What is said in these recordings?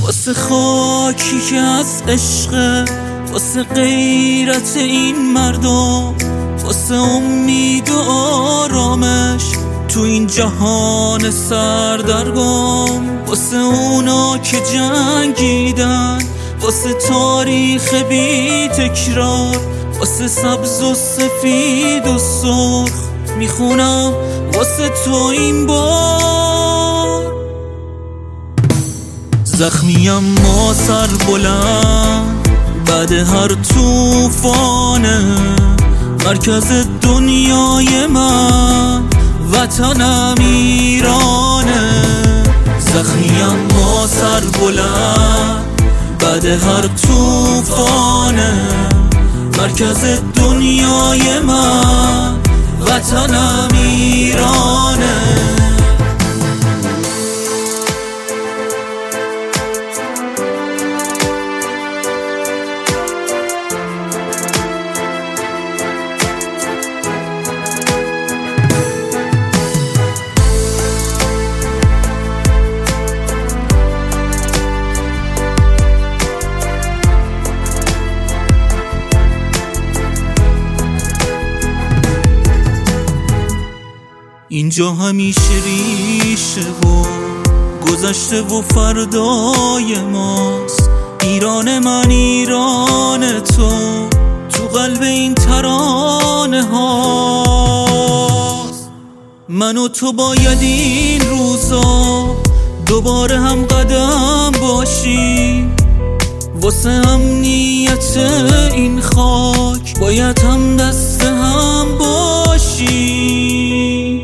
واسه خاکی که از عشق، واسه غیرت این مردم، واسه امید و آرامش تو این جهان سردرگم، واسه اونا که جنگیدن، واسه تاریخ بی تکرار، واسه سبز و سفید و سرخ میخونم واسه تو این بار. زخمیم ما سر بلند بعد هر طوفانه، مرکز دنیای من وطنم ایرانه. زخمیم ما سر بلند بعد هر طوفانه، مرکز دنیای من وطنم ایرانه. اینجا همیشه ریشه و گذشته و فردای ماست. ایران من ایران تو، تو قلب این ترانه هاست. من و تو باید این روزا دوباره هم قدم باشیم، واسه امنیت این خاک باید هم دست هم باشیم.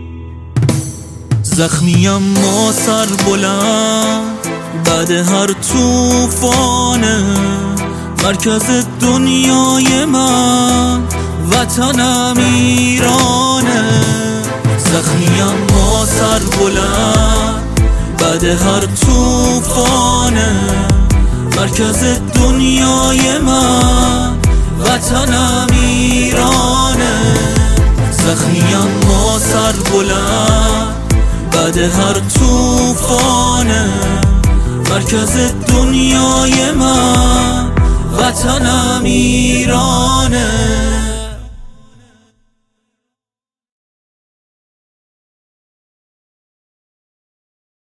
زخمیم ما سر بلند بعد هر طوفانه، مرکز دنیای من وطنم ایرانه. زخمیم ما سر بلند بعد هر طوفانه، مرکز دنیای من وطنم ایرانه. زخمیم ما سر بلند بعد هر طوفانه، مرکز دنیای من وطنم ایران.